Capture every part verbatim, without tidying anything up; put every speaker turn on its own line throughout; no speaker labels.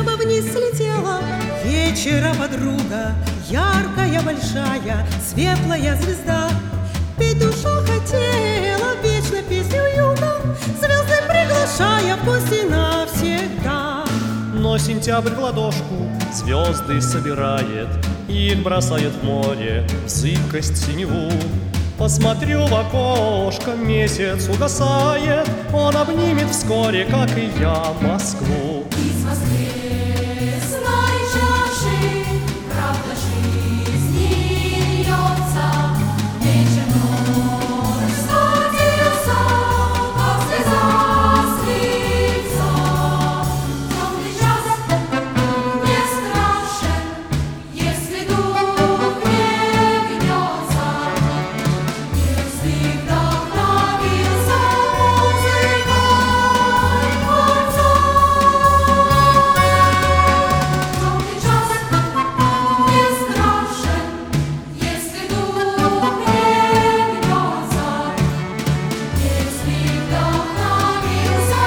неба вниз слетела вечера подруга, яркая, большая, светлая звезда. Петь душа хотела вечно песню юга, звезды приглашая в гости навсегда.
Но сентябрь в ладошку звезды собирает, их бросает в море, в зыбкость синеву. Посмотрю в окошко, месяц угасает, он обнимет вскоре, как и я, Москву.
Из воскресной чаши правда жизни льется, вечер ночь садится, как слеза с лица. Темный час не страшен, если дух не гнется. Если вдохновился музыкой конца. Темный час не страшен, если дух не гнется. Если вдохновился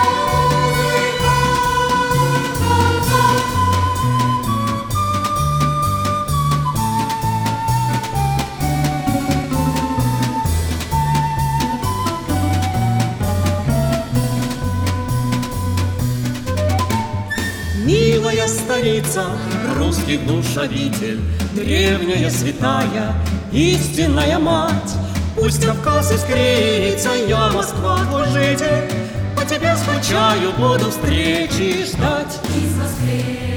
Милая столица, русских душ обитель, древняя, святая, истинная мать. Пусть Кавказ искрится, я, Москва, твой житель, по тебе скучаю, буду встречи ждать.
из воскресной